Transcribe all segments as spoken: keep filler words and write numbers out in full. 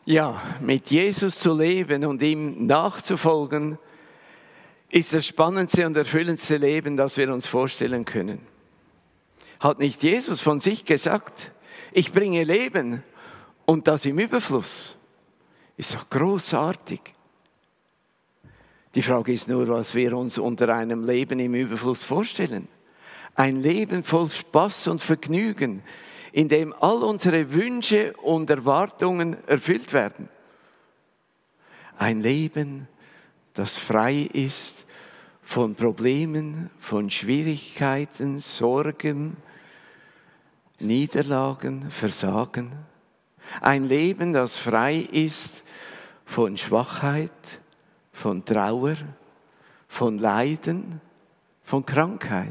Ja, mit Jesus zu leben und ihm nachzufolgen, ist das spannendste und erfüllendste Leben, das wir uns vorstellen können. Hat nicht Jesus von sich gesagt, ich bringe Leben und das im Überfluss? Ist doch großartig. Die Frage ist nur, was wir uns unter einem Leben im Überfluss vorstellen. Ein Leben voll Spaß und Vergnügen, in dem all unsere Wünsche und Erwartungen erfüllt werden. Ein Leben, das frei ist von Problemen, von Schwierigkeiten, Sorgen, Niederlagen, Versagen. Ein Leben, das frei ist von Schwachheit, von Trauer, von Leiden, von Krankheit.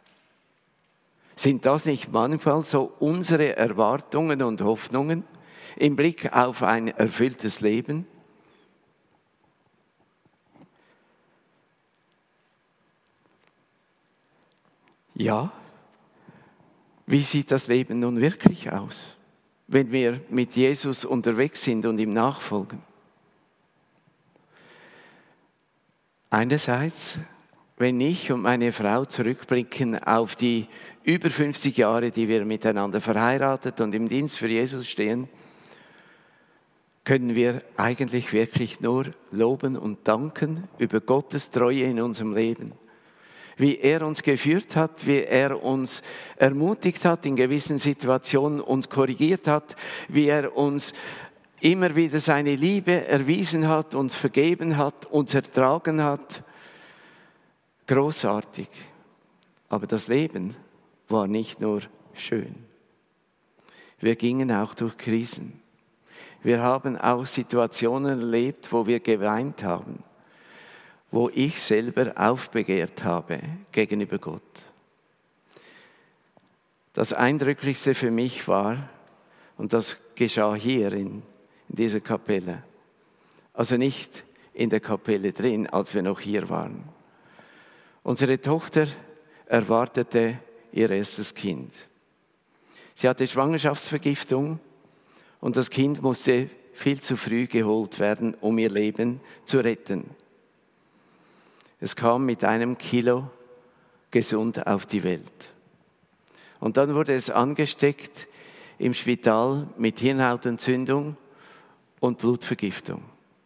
Sind das nicht manchmal so unsere Erwartungen und Hoffnungen im Blick auf ein erfülltes Leben? Ja, wie sieht das Leben nun wirklich aus, wenn wir mit Jesus unterwegs sind und ihm nachfolgen? Einerseits, wenn ich und meine Frau zurückblicken auf die über fünfzig Jahre, die wir miteinander verheiratet und im Dienst für Jesus stehen, können wir eigentlich wirklich nur loben und danken über Gottes Treue in unserem Leben. Wie er uns geführt hat, wie er uns ermutigt hat in gewissen Situationen, uns korrigiert hat, wie er uns immer wieder seine Liebe erwiesen hat, uns vergeben hat, uns ertragen hat. Großartig. Aber das Leben war nicht nur schön. Wir gingen auch durch Krisen. Wir haben auch Situationen erlebt, wo wir geweint haben, wo ich selber aufbegehrt habe gegenüber Gott. Das Eindrücklichste für mich war, und das geschah hier in, in dieser Kapelle, also nicht in der Kapelle drin, als wir noch hier waren. Unsere Tochter erwartete ihr erstes Kind. Sie hatte Schwangerschaftsvergiftung und das Kind musste viel zu früh geholt werden, um ihr Leben zu retten. Es kam mit einem Kilo gesund auf die Welt. Und dann wurde es angesteckt im Spital mit Hirnhautentzündung und Blutvergiftung.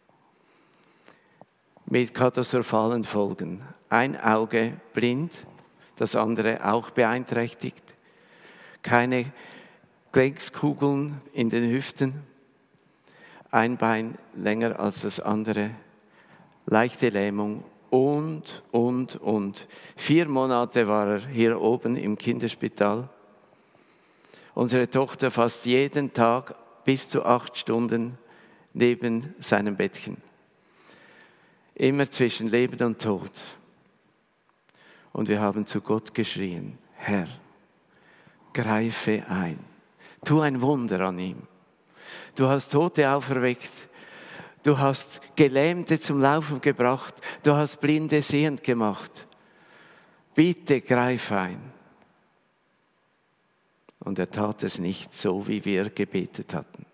Mit katastrophalen Folgen. Ein Auge blind, das andere auch beeinträchtigt. Keine Gelenkskugeln in den Hüften. Ein Bein länger als das andere. Leichte Lähmung. Und, und, und. Vier Monate war er hier oben im Kinderspital. Unsere Tochter fast jeden Tag bis zu acht Stunden neben seinem Bettchen. Immer zwischen Leben und Tod. Und wir haben zu Gott geschrien, Herr, greife ein. Tu ein Wunder an ihm. Du hast Tote auferweckt. Du hast Gelähmte zum Laufen gebracht. Du hast Blinde sehend gemacht. Bitte greif ein. Und er tat es nicht so, wie wir gebetet hatten.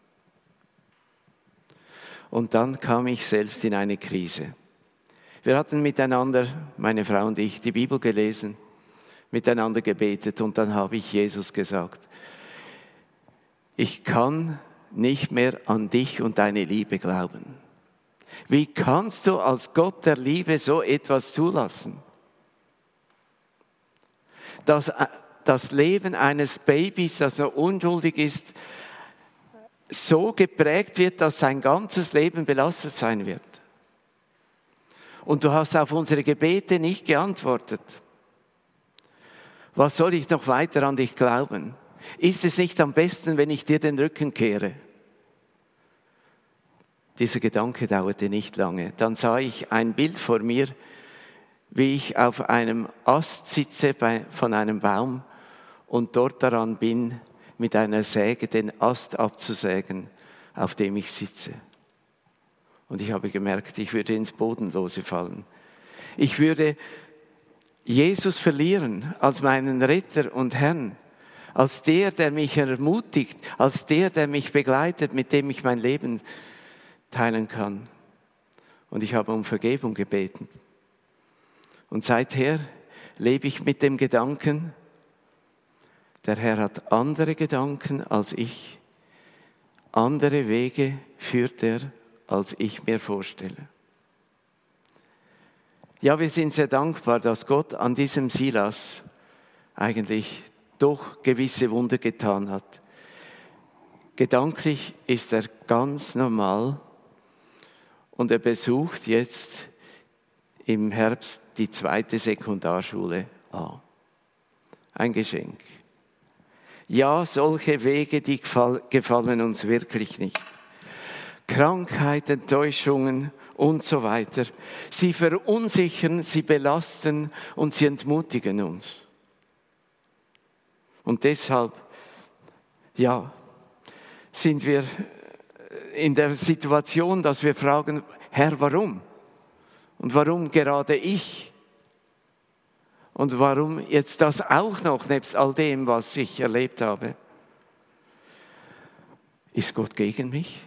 Und dann kam ich selbst in eine Krise. Wir hatten miteinander, meine Frau und ich, die Bibel gelesen, miteinander gebetet und dann habe ich Jesus gesagt, ich kann nicht mehr an dich und deine Liebe glauben. Wie kannst du als Gott der Liebe so etwas zulassen? Dass das Leben eines Babys, das noch unschuldig ist, so geprägt wird, dass sein ganzes Leben belastet sein wird. Und du hast auf unsere Gebete nicht geantwortet. Was soll ich noch weiter an dich glauben? Ist es nicht am besten, wenn ich dir den Rücken kehre? Dieser Gedanke dauerte nicht lange. Dann sah ich ein Bild vor mir, wie ich auf einem Ast sitze bei, von einem Baum und dort daran bin, mit einer Säge den Ast abzusägen, auf dem ich sitze. Und ich habe gemerkt, ich würde ins Bodenlose fallen. Ich würde Jesus verlieren als meinen Retter und Herrn, als der, der mich ermutigt, als der, der mich begleitet, mit dem ich mein Leben teilen kann. Und ich habe um Vergebung gebeten. Und seither lebe ich mit dem Gedanken, der Herr hat andere Gedanken als ich, andere Wege führt er, als ich mir vorstelle. Ja, wir sind sehr dankbar, dass Gott an diesem Silas eigentlich doch gewisse Wunder getan hat. Gedanklich ist er ganz normal und er besucht jetzt im Herbst die zweite Sekundarschule A. Ein Geschenk. Ja, solche Wege, die gefallen uns wirklich nicht. Krankheit, Enttäuschungen und so weiter. Sie verunsichern, sie belasten und sie entmutigen uns. Und deshalb, ja, sind wir in der Situation, dass wir fragen, Herr, warum? Und warum gerade ich? Und warum jetzt das auch noch, nebst all dem, was ich erlebt habe? Ist Gott gegen mich?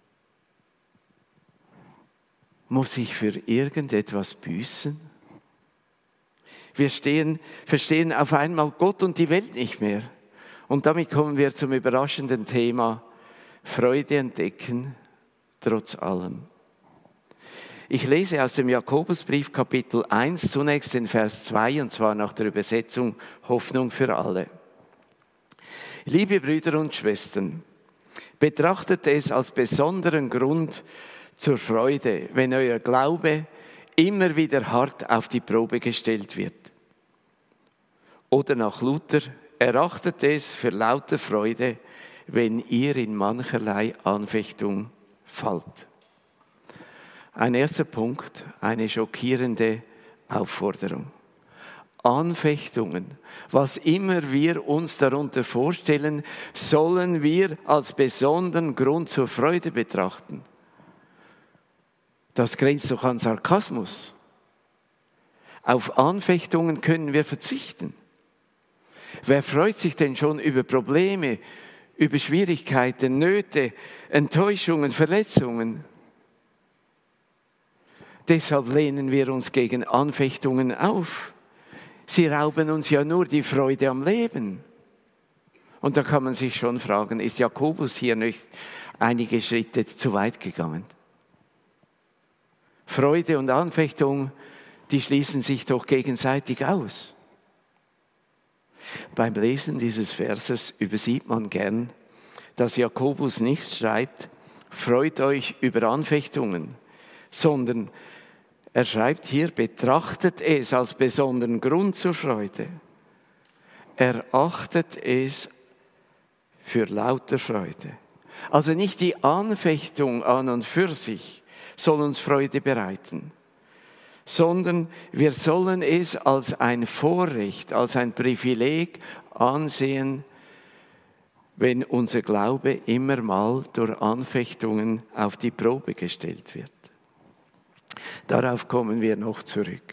Muss ich für irgendetwas büßen? Wir stehen, verstehen auf einmal Gott und die Welt nicht mehr. Und damit kommen wir zum überraschenden Thema Freude entdecken, trotz allem. Ich lese aus dem Jakobusbrief Kapitel eins zunächst den Vers zwei, und zwar nach der Übersetzung Hoffnung für alle. Liebe Brüder und Schwestern, betrachtet es als besonderen Grund zur Freude, wenn euer Glaube immer wieder hart auf die Probe gestellt wird. Oder nach Luther, erachtet es für lauter Freude, wenn ihr in mancherlei Anfechtung fallt. Ein erster Punkt, eine schockierende Aufforderung. Anfechtungen, was immer wir uns darunter vorstellen, sollen wir als besonderen Grund zur Freude betrachten. Das grenzt doch an Sarkasmus. Auf Anfechtungen können wir verzichten. Wer freut sich denn schon über Probleme, über Schwierigkeiten, Nöte, Enttäuschungen, Verletzungen? Deshalb lehnen wir uns gegen Anfechtungen auf. Sie rauben uns ja nur die Freude am Leben. Und da kann man sich schon fragen, ist Jakobus hier nicht einige Schritte zu weit gegangen? Freude und Anfechtung, die schließen sich doch gegenseitig aus. Beim Lesen dieses Verses übersieht man gern, dass Jakobus nicht schreibt, freut euch über Anfechtungen, sondern er schreibt hier, betrachtet es als besonderen Grund zur Freude. Erachtet es für lauter Freude. Also nicht die Anfechtung an und für sich soll uns Freude bereiten, sondern wir sollen es als ein Vorrecht, als ein Privileg ansehen, wenn unser Glaube immer mal durch Anfechtungen auf die Probe gestellt wird. Darauf kommen wir noch zurück.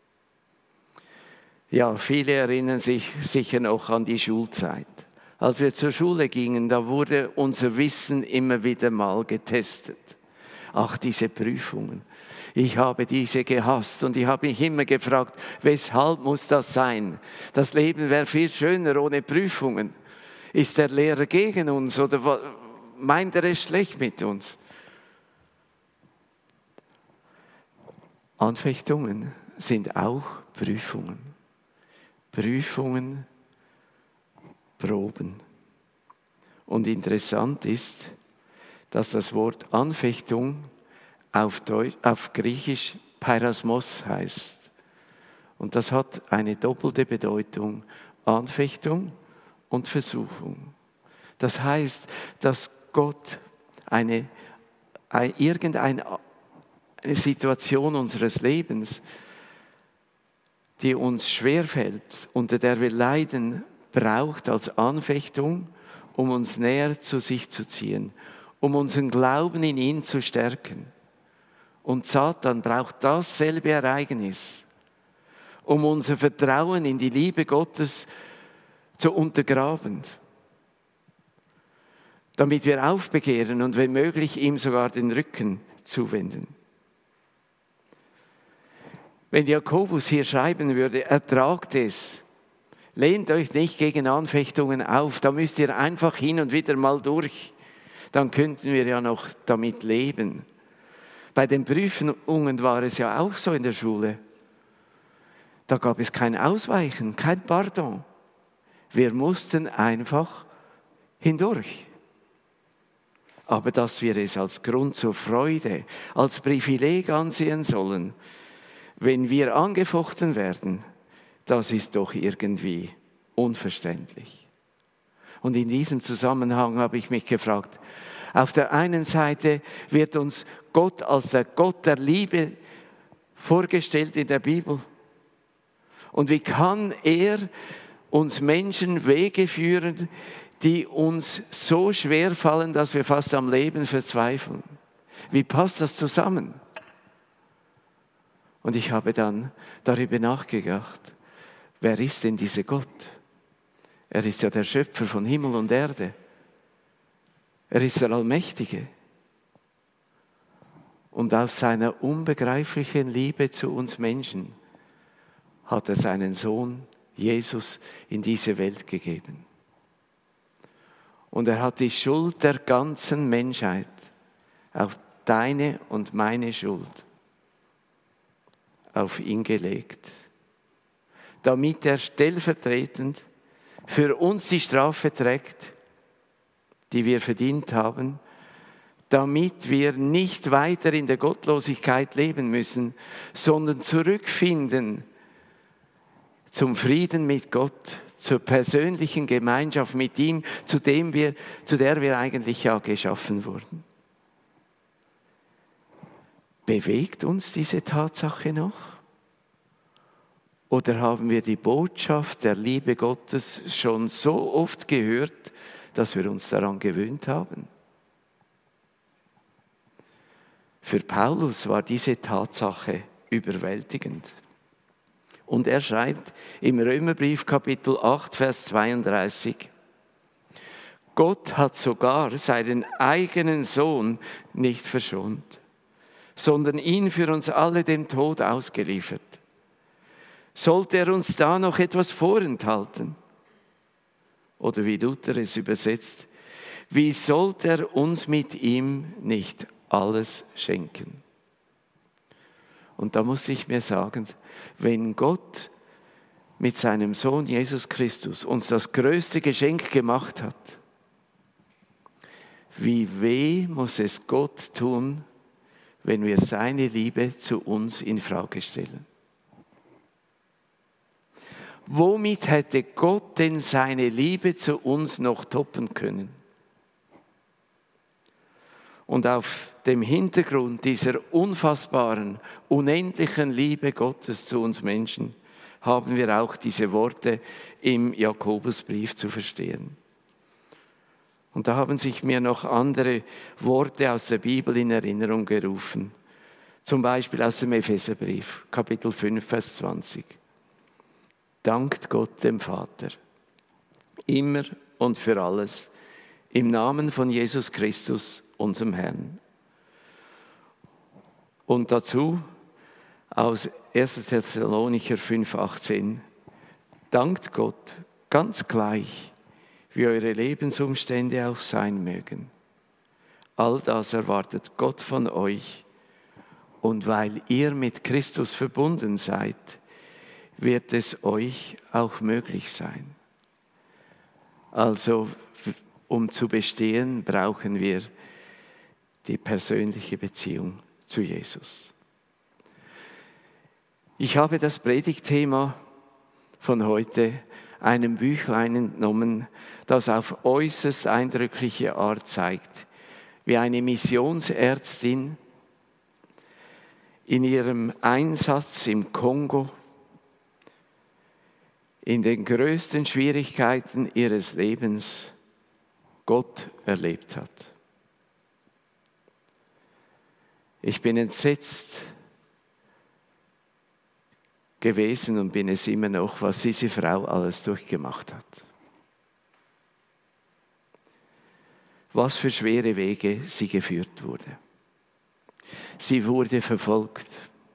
Ja, viele erinnern sich sicher noch an die Schulzeit. Als wir zur Schule gingen, da wurde unser Wissen immer wieder mal getestet. Ach, diese Prüfungen. Ich habe diese gehasst und ich habe mich immer gefragt, weshalb muss das sein? Das Leben wäre viel schöner ohne Prüfungen. Ist der Lehrer gegen uns oder meint er es schlecht mit uns? Anfechtungen sind auch Prüfungen. Prüfungen, Proben. Und interessant ist, dass das Wort Anfechtung auf, Deutsch, auf Griechisch Peirasmos heißt. Und das hat eine doppelte Bedeutung, Anfechtung und Versuchung. Das heißt, dass Gott eine, eine irgendeine eine Situation unseres Lebens, die uns schwerfällt, unter der wir leiden, braucht als Anfechtung, um uns näher zu sich zu ziehen, um unseren Glauben in ihn zu stärken. Und Satan braucht dasselbe Ereignis, um unser Vertrauen in die Liebe Gottes zu untergraben. damit wir aufbegehren und wenn möglich ihm sogar den Rücken zuwenden. Wenn Jakobus hier schreiben würde, ertragt es, lehnt euch nicht gegen Anfechtungen auf, da müsst ihr einfach hin und wieder mal durch, dann könnten wir ja noch damit leben. Bei den Prüfungen war es ja auch so in der Schule. Da gab es kein Ausweichen, kein Pardon. Wir mussten einfach hindurch. Aber dass wir es als Grund zur Freude, als Privileg ansehen sollen, wenn wir angefochten werden, das ist doch irgendwie unverständlich. Und in diesem Zusammenhang habe ich mich gefragt, auf der einen Seite wird uns Gott als der Gott der Liebe vorgestellt in der Bibel. Und wie kann er uns Menschen Wege führen, die uns so schwer fallen, dass wir fast am Leben verzweifeln? Wie passt das zusammen? Und ich habe dann darüber nachgedacht, wer ist denn dieser Gott? Er ist ja der Schöpfer von Himmel und Erde. Er ist der Allmächtige. Und aus seiner unbegreiflichen Liebe zu uns Menschen hat er seinen Sohn Jesus in diese Welt gegeben. Und er hat die Schuld der ganzen Menschheit, auch deine und meine Schuld, auf ihn gelegt, damit er stellvertretend für uns die Strafe trägt, die wir verdient haben, damit wir nicht weiter in der Gottlosigkeit leben müssen, sondern zurückfinden zum Frieden mit Gott, zur persönlichen Gemeinschaft mit ihm, zu dem wir, zu der wir eigentlich ja geschaffen wurden. Bewegt uns diese Tatsache noch? Oder haben wir die Botschaft der Liebe Gottes schon so oft gehört, dass wir uns daran gewöhnt haben? Für Paulus war diese Tatsache überwältigend. Und er schreibt im Römerbrief Kapitel acht, Vers zweiunddreißig, Gott hat sogar seinen eigenen Sohn nicht verschont, sondern ihn für uns alle dem Tod ausgeliefert. Sollte er uns da noch etwas vorenthalten? Oder wie Luther es übersetzt, wie sollte er uns mit ihm nicht alles schenken? Und da muss ich mir sagen, wenn Gott mit seinem Sohn Jesus Christus uns das größte Geschenk gemacht hat, wie weh muss es Gott tun, wenn wir seine Liebe zu uns in Frage stellen? Womit hätte Gott denn seine Liebe zu uns noch toppen können? Und auf dem Hintergrund dieser unfassbaren, unendlichen Liebe Gottes zu uns Menschen haben wir auch diese Worte im Jakobusbrief zu verstehen. Und da haben sich mir noch andere Worte aus der Bibel in Erinnerung gerufen. Zum Beispiel aus dem Epheserbrief, Kapitel fünf, Vers zwanzig. Dankt Gott dem Vater, immer und für alles, im Namen von Jesus Christus, unserem Herrn. Und dazu aus erster Thessalonicher fünf, achtzehn. Dankt Gott ganz gleich, wie eure Lebensumstände auch sein mögen. All das erwartet Gott von euch. Und weil ihr mit Christus verbunden seid, wird es euch auch möglich sein. Also, um zu bestehen, brauchen wir die persönliche Beziehung zu Jesus. Ich habe das Predigtthema von heute einem Büchlein entnommen, das auf äußerst eindrückliche Art zeigt, wie eine Missionsärztin in ihrem Einsatz im Kongo in den größten Schwierigkeiten ihres Lebens Gott erlebt hat. Ich bin entsetzt gewesen und bin es immer noch, was diese Frau alles durchgemacht hat. was für schwere Wege sie geführt wurde. Sie wurde verfolgt.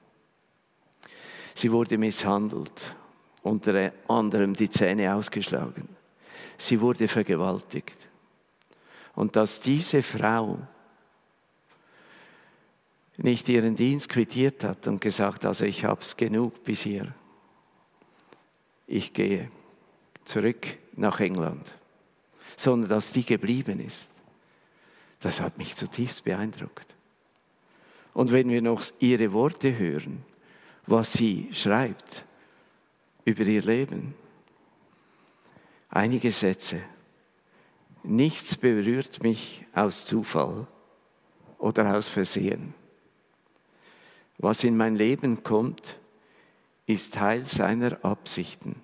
Sie wurde misshandelt, unter anderem die Zähne ausgeschlagen. Sie wurde vergewaltigt. Und dass diese Frau nicht ihren Dienst quittiert hat und gesagt, also ich habe es genug bis hier. Ich gehe zurück nach England. Sondern dass die geblieben ist. Das hat mich zutiefst beeindruckt. Und wenn wir noch ihre Worte hören, was sie schreibt über ihr Leben, einige Sätze. Nichts berührt mich aus Zufall oder aus Versehen. Was in mein Leben kommt, ist Teil seiner Absichten.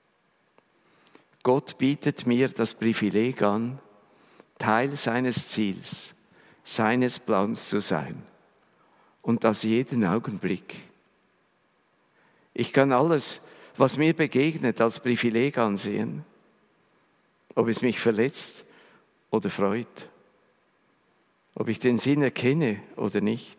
Gott bietet mir das Privileg an, Teil seines Ziels, seines Plans zu sein. Und das jeden Augenblick. Ich kann alles, was mir begegnet, als Privileg ansehen, ob es mich verletzt oder freut, ob ich den Sinn erkenne oder nicht.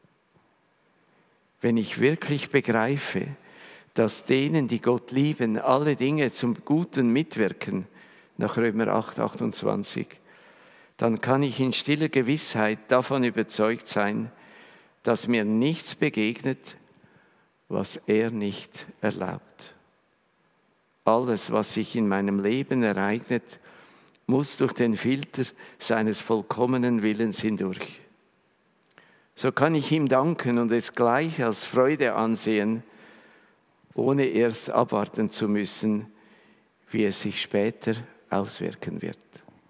Wenn ich wirklich begreife, dass denen, die Gott lieben, alle Dinge zum Guten mitwirken, nach Römer acht, achtundzwanzig, dann kann ich in stiller Gewissheit davon überzeugt sein, dass mir nichts begegnet, was er nicht erlaubt. Alles, was sich in meinem Leben ereignet, muss durch den Filter seines vollkommenen Willens hindurch. So kann ich ihm danken und es gleich als Freude ansehen, ohne erst abwarten zu müssen, wie es sich später auswirken wird.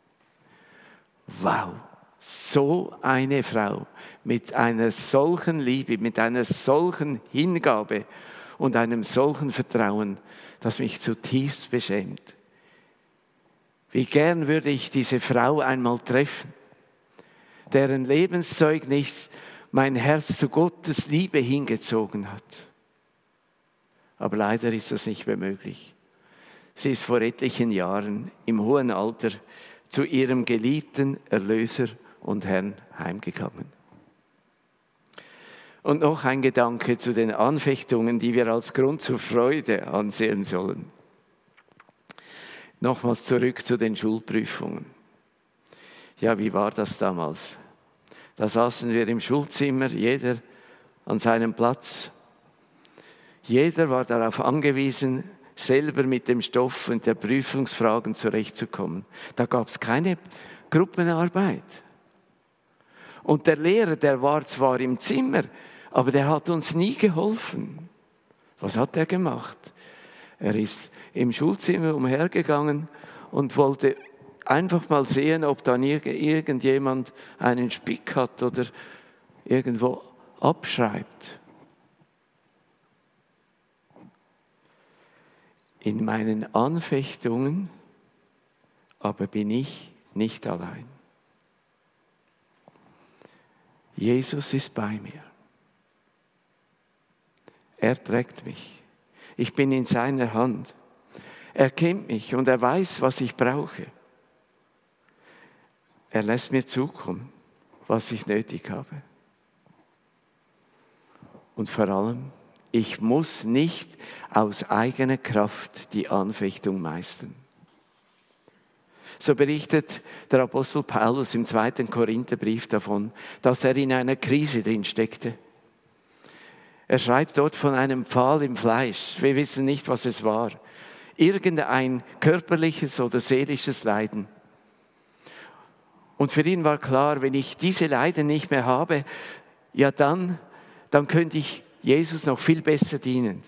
Wow, so eine Frau mit einer solchen Liebe, mit einer solchen Hingabe und einem solchen Vertrauen, das mich zutiefst beschämt. Wie gern würde ich diese Frau einmal treffen, deren Lebenszeugnis mein Herz zu Gottes Liebe hingezogen hat. Aber leider ist das nicht mehr möglich. Sie ist vor etlichen Jahren im hohen Alter zu ihrem geliebten Erlöser und Herrn heimgegangen. Und noch ein Gedanke zu den Anfechtungen, die wir als Grund zur Freude ansehen sollen. Nochmals zurück zu den Schulprüfungen. Ja, wie war das damals? Da saßen wir im Schulzimmer, jeder an seinem Platz. Jeder war darauf angewiesen, selber mit dem Stoff und der Prüfungsfragen zurechtzukommen. Da gab es keine Gruppenarbeit. Und der Lehrer, der war zwar im Zimmer, aber der hat uns nie geholfen. Was hat er gemacht? Er ist im Schulzimmer umhergegangen und wollte einfach mal sehen, ob dann irgendjemand einen Spick hat oder irgendwo abschreibt. In meinen Anfechtungen aber bin ich nicht allein. Jesus ist bei mir. Er trägt mich. Ich bin in seiner Hand. Er kennt mich und er weiß, was ich brauche. Er lässt mir zukommen, was ich nötig habe. Und vor allem, ich muss nicht aus eigener Kraft die Anfechtung meistern. So berichtet der Apostel Paulus im zweiten Korintherbrief davon, dass er in einer Krise drin steckte. Er schreibt dort von einem Pfahl im Fleisch. Wir wissen nicht, was es war. Irgendein körperliches oder seelisches Leiden. Und für ihn war klar, wenn ich diese Leiden nicht mehr habe, ja dann, dann könnte ich Jesus noch viel besser dienen.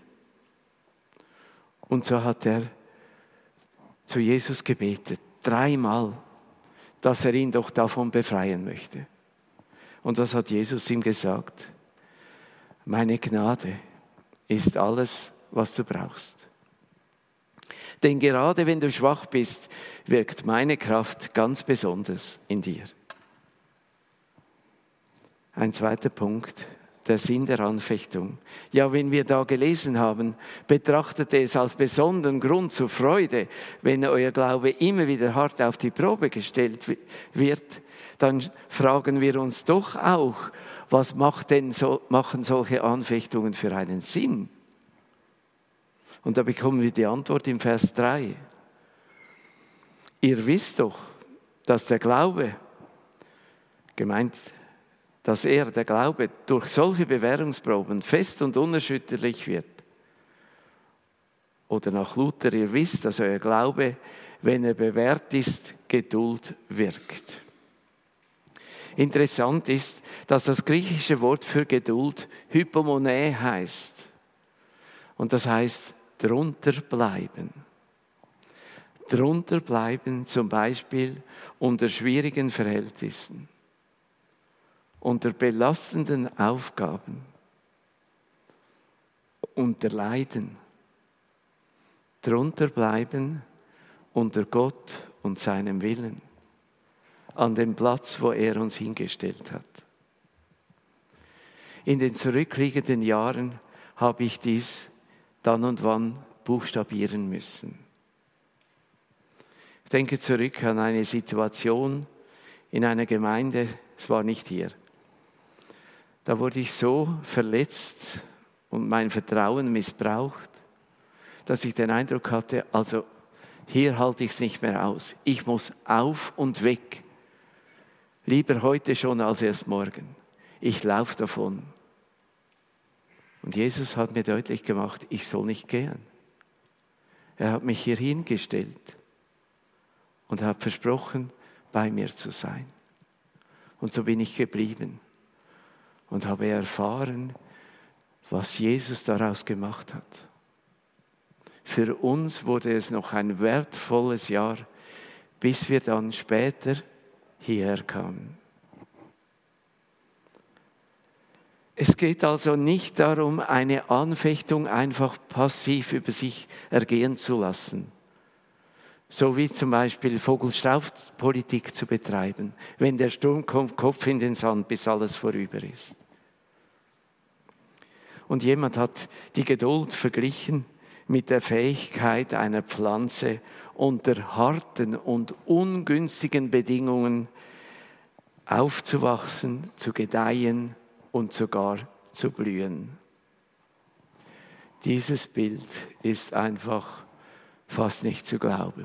Und so hat er zu Jesus gebetet, dreimal, dass er ihn doch davon befreien möchte. Und was hat Jesus ihm gesagt? Meine Gnade ist alles, was du brauchst. Denn gerade wenn du schwach bist, wirkt meine Kraft ganz besonders in dir. Ein zweiter Punkt, der Sinn der Anfechtung. Ja, wenn wir da gelesen haben, betrachtet es als besonderen Grund zur Freude, wenn euer Glaube immer wieder hart auf die Probe gestellt wird, dann fragen wir uns doch auch, was macht denn so, machen solche Anfechtungen für einen Sinn? Und da bekommen wir die Antwort im Vers drei. Ihr wisst doch, dass der Glaube, gemeint, dass er, der Glaube, durch solche Bewährungsproben fest und unerschütterlich wird. Oder nach Luther, ihr wisst, dass euer Glaube, wenn er bewährt ist, Geduld wirkt. Interessant ist, dass das griechische Wort für Geduld Hypomone heißt. Und das heißt, drunter bleiben. Drunter bleiben zum Beispiel unter schwierigen Verhältnissen, unter belastenden Aufgaben, unter Leiden. Drunter bleiben unter Gott und seinem Willen, an dem Platz, wo er uns hingestellt hat. In den zurückliegenden Jahren habe ich dies dann und wann buchstabieren müssen. Ich denke zurück an eine Situation in einer Gemeinde, es war nicht hier. Da wurde ich so verletzt und mein Vertrauen missbraucht, dass ich den Eindruck hatte, also hier halte ich es nicht mehr aus. Ich muss auf und weg. Lieber heute schon als erst morgen. Ich laufe davon. Und Jesus hat mir deutlich gemacht, ich soll nicht gehen. Er hat mich hier hingestellt und hat versprochen, bei mir zu sein. Und so bin ich geblieben und habe erfahren, was Jesus daraus gemacht hat. Für uns wurde es noch ein wertvolles Jahr, bis wir dann später hierher kamen. Es geht also nicht darum, eine Anfechtung einfach passiv über sich ergehen zu lassen. So wie zum Beispiel Vogel-Strauß-Politik zu betreiben. Wenn der Sturm kommt, Kopf in den Sand, bis alles vorüber ist. Und jemand hat die Geduld verglichen mit der Fähigkeit einer Pflanze, unter harten und ungünstigen Bedingungen aufzuwachsen, zu gedeihen und sogar zu blühen. Dieses Bild ist einfach fast nicht zu glauben.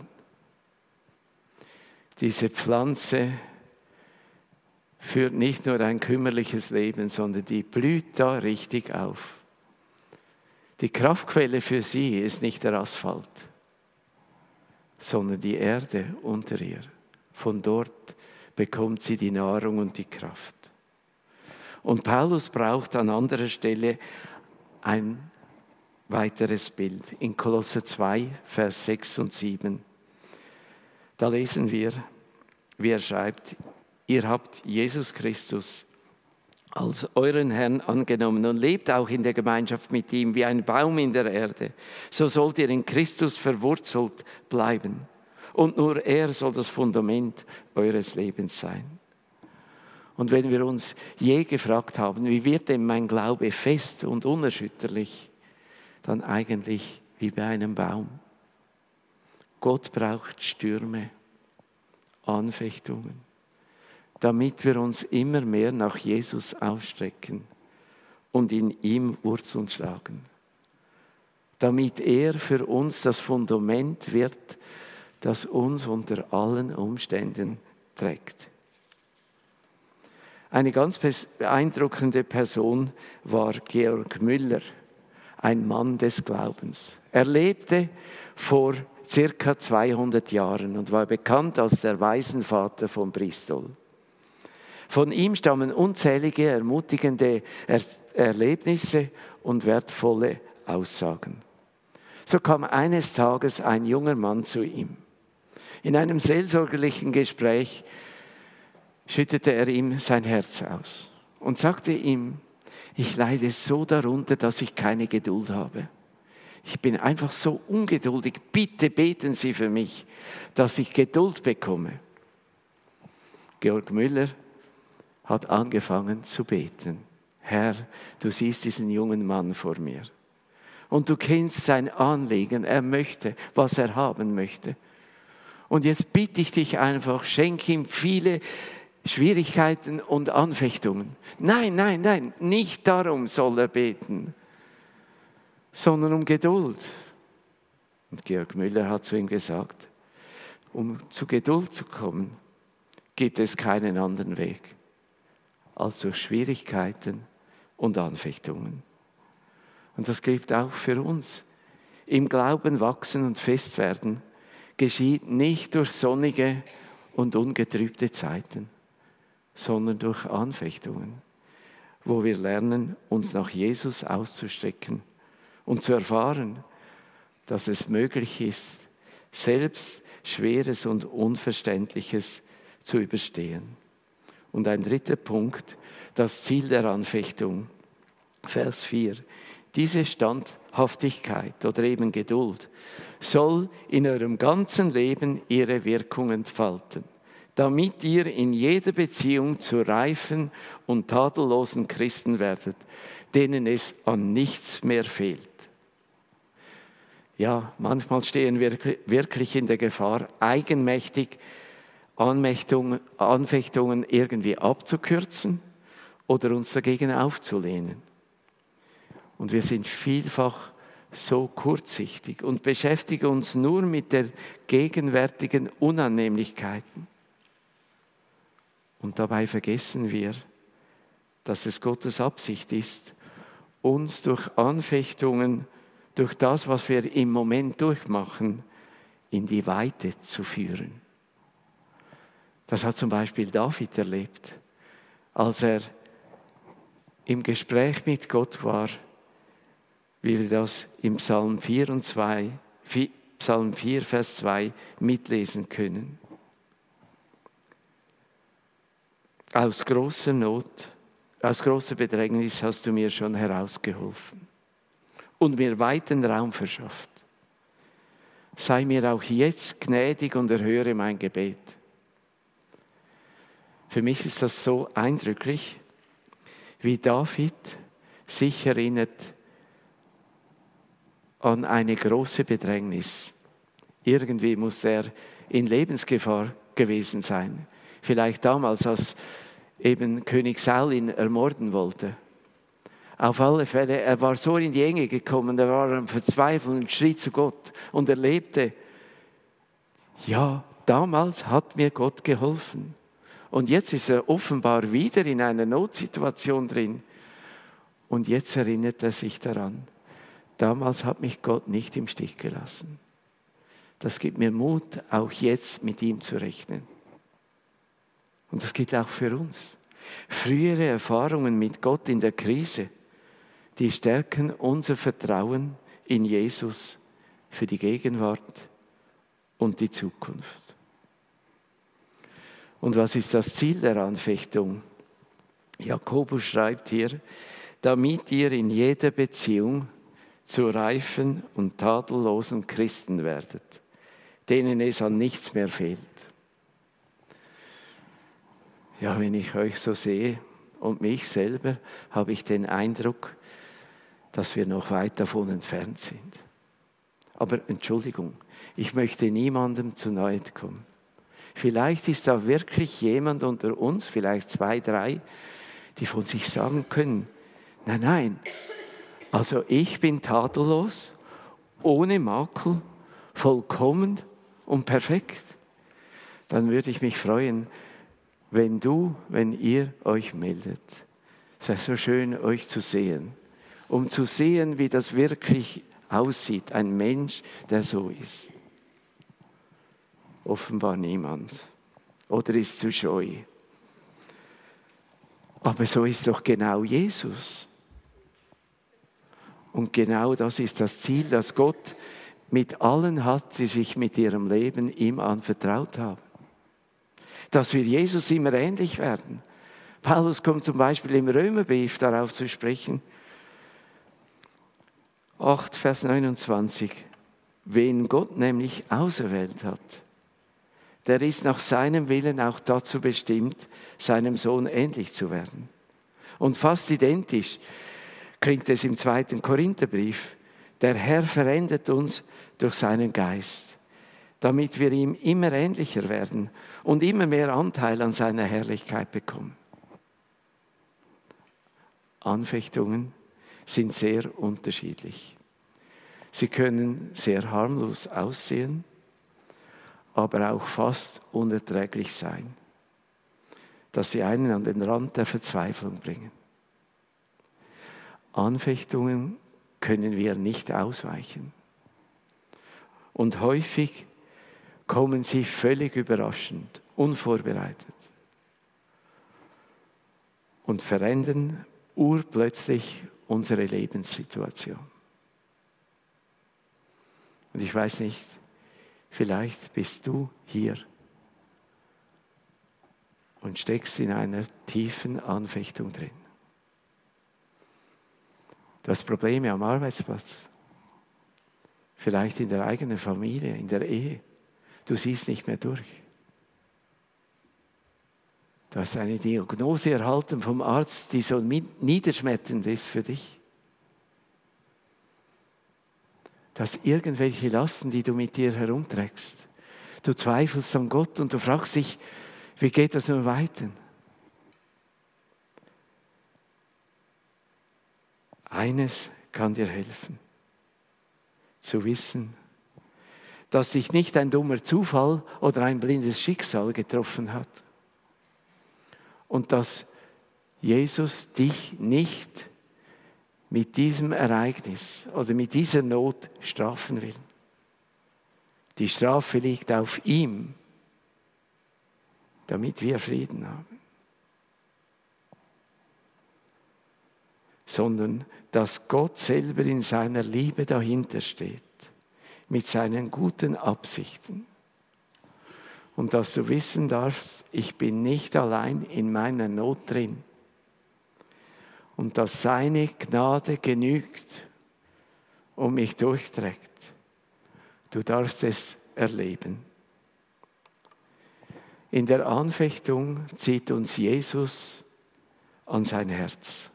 Diese Pflanze führt nicht nur ein kümmerliches Leben, sondern die blüht da richtig auf. Die Kraftquelle für sie ist nicht der Asphalt, sondern die Erde unter ihr. Von dort bekommt sie die Nahrung und die Kraft. Und Paulus braucht an anderer Stelle ein weiteres Bild. In Kolosser zwei, Vers sechs und sieben. Da lesen wir, wie er schreibt, ihr habt Jesus Christus als euren Herrn angenommen und lebt auch in der Gemeinschaft mit ihm wie ein Baum in der Erde. So sollt ihr in Christus verwurzelt bleiben. Und nur er soll das Fundament eures Lebens sein. Und wenn wir uns je gefragt haben, wie wird denn mein Glaube fest und unerschütterlich, dann eigentlich wie bei einem Baum. Gott braucht Stürme, Anfechtungen, damit wir uns immer mehr nach Jesus ausstrecken und in ihm Wurzeln schlagen. Damit er für uns das Fundament wird, das uns unter allen Umständen trägt. Eine ganz beeindruckende Person war Georg Müller, ein Mann des Glaubens. Er lebte vor circa zweihundert Jahren und war bekannt als der Waisenvater von Bristol. Von ihm stammen unzählige ermutigende er- Erlebnisse und wertvolle Aussagen. So kam eines Tages ein junger Mann zu ihm. In einem seelsorgerlichen Gespräch schüttete er ihm sein Herz aus und sagte ihm, ich leide so darunter, dass ich keine Geduld habe. Ich bin einfach so ungeduldig. Bitte beten Sie für mich, dass ich Geduld bekomme. Georg Müller hat angefangen zu beten. Herr, du siehst diesen jungen Mann vor mir. Und du kennst sein Anliegen, er möchte, was er haben möchte. Und jetzt bitte ich dich einfach, schenk ihm viele Schwierigkeiten und Anfechtungen. Nein, nein, nein, nicht darum soll er beten, sondern um Geduld. Und Georg Müller hat zu ihm gesagt, um zu Geduld zu kommen, gibt es keinen anderen Weg als durch Schwierigkeiten und Anfechtungen. Und das gilt auch für uns. Im Glauben wachsen und fest werden geschieht nicht durch sonnige und ungetrübte Zeiten, sondern durch Anfechtungen, wo wir lernen, uns nach Jesus auszustrecken und zu erfahren, dass es möglich ist, selbst Schweres und Unverständliches zu überstehen. Und ein dritter Punkt, das Ziel der Anfechtung, Vers vier. Diese Standhaftigkeit oder eben Geduld soll in eurem ganzen Leben ihre Wirkung entfalten, damit ihr in jeder Beziehung zu reifen und tadellosen Christen werdet, denen es an nichts mehr fehlt. Ja, manchmal stehen wir wirklich in der Gefahr, eigenmächtig Anfechtungen irgendwie abzukürzen oder uns dagegen aufzulehnen. Und wir sind vielfach so kurzsichtig und beschäftigen uns nur mit der gegenwärtigen Unannehmlichkeiten. Und dabei vergessen wir, dass es Gottes Absicht ist, uns durch Anfechtungen, durch das, was wir im Moment durchmachen, in die Weite zu führen. Das hat zum Beispiel David erlebt, als er im Gespräch mit Gott war, wie wir das im Psalm vier, und zwei, Psalm vier, Vers zwei mitlesen können. Aus großer Not, aus großer Bedrängnis hast du mir schon herausgeholfen und mir weiten Raum verschafft. Sei mir auch jetzt gnädig und erhöre mein Gebet. Für mich ist das so eindrücklich, wie David sich erinnert an eine große Bedrängnis. Irgendwie muss er in Lebensgefahr gewesen sein. Vielleicht damals, als eben König Saul ihn ermorden wollte. Auf alle Fälle, er war so in die Enge gekommen, er war am Verzweifeln und schrie zu Gott und erlebte, ja, damals hat mir Gott geholfen. Und jetzt ist er offenbar wieder in einer Notsituation drin. Und jetzt erinnert er sich daran, damals hat mich Gott nicht im Stich gelassen. Das gibt mir Mut, auch jetzt mit ihm zu rechnen. Und das gilt auch für uns. Frühere Erfahrungen mit Gott in der Krise, die stärken unser Vertrauen in Jesus für die Gegenwart und die Zukunft. Und was ist das Ziel der Anfechtung? Jakobus schreibt hier, damit ihr in jeder Beziehung zu reifen und tadellosen Christen werdet, denen es an nichts mehr fehlt. Ja, wenn ich euch so sehe und mich selber, habe ich den Eindruck, dass wir noch weit davon entfernt sind. Aber Entschuldigung, ich möchte niemandem zu nahe kommen. Vielleicht ist da wirklich jemand unter uns, vielleicht zwei, drei, die von sich sagen können, nein, nein, also ich bin tadellos, ohne Makel, vollkommen und perfekt. Dann würde ich mich freuen, wenn du, wenn ihr euch meldet. Es wäre so schön, euch zu sehen, um zu sehen, wie das wirklich aussieht, ein Mensch, der so ist. Offenbar niemand oder ist zu scheu. Aber so ist doch genau Jesus. Und genau das ist das Ziel, das Gott mit allen hat, die sich mit ihrem Leben ihm anvertraut haben. Dass wir Jesus immer ähnlich werden. Paulus kommt zum Beispiel im Römerbrief darauf zu sprechen. acht, Vers neunundzwanzig. Wen Gott nämlich auserwählt hat, der ist nach seinem Willen auch dazu bestimmt, seinem Sohn ähnlich zu werden. Und fast identisch klingt es im zweiten Korintherbrief. Der Herr verändert uns durch seinen Geist, damit wir ihm immer ähnlicher werden und immer mehr Anteil an seiner Herrlichkeit bekommen. Anfechtungen sind sehr unterschiedlich. Sie können sehr harmlos aussehen, aber auch fast unerträglich sein, dass sie einen an den Rand der Verzweiflung bringen. Anfechtungen können wir nicht ausweichen. Und häufig kommen sie völlig überraschend, unvorbereitet und verändern urplötzlich unsere Lebenssituation. Und ich weiß nicht, vielleicht bist du hier und steckst in einer tiefen Anfechtung drin. Du hast Probleme am Arbeitsplatz, vielleicht in der eigenen Familie, in der Ehe. Du siehst nicht mehr durch. Du hast eine Diagnose erhalten vom Arzt, die so niederschmetternd ist für dich. Du hast irgendwelche Lasten, die du mit dir herumträgst. Du zweifelst an Gott und du fragst dich, wie geht das nur weiter? Eines kann dir helfen, zu wissen, dass dich nicht ein dummer Zufall oder ein blindes Schicksal getroffen hat und dass Jesus dich nicht mit diesem Ereignis oder mit dieser Not strafen will. Die Strafe liegt auf ihm, damit wir Frieden haben. Sondern dass Gott selber in seiner Liebe dahinter steht, mit seinen guten Absichten. Und dass du wissen darfst, ich bin nicht allein in meiner Not drin. Und dass seine Gnade genügt und mich durchträgt. Du darfst es erleben. In der Anfechtung zieht uns Jesus an sein Herz.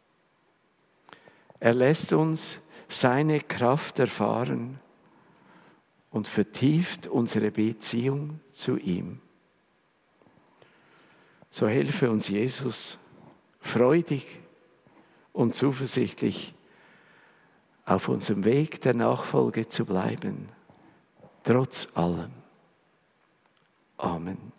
Er lässt uns seine Kraft erfahren und vertieft unsere Beziehung zu ihm. So helfe uns Jesus, freudig und zuversichtlich auf unserem Weg der Nachfolge zu bleiben, trotz allem. Amen.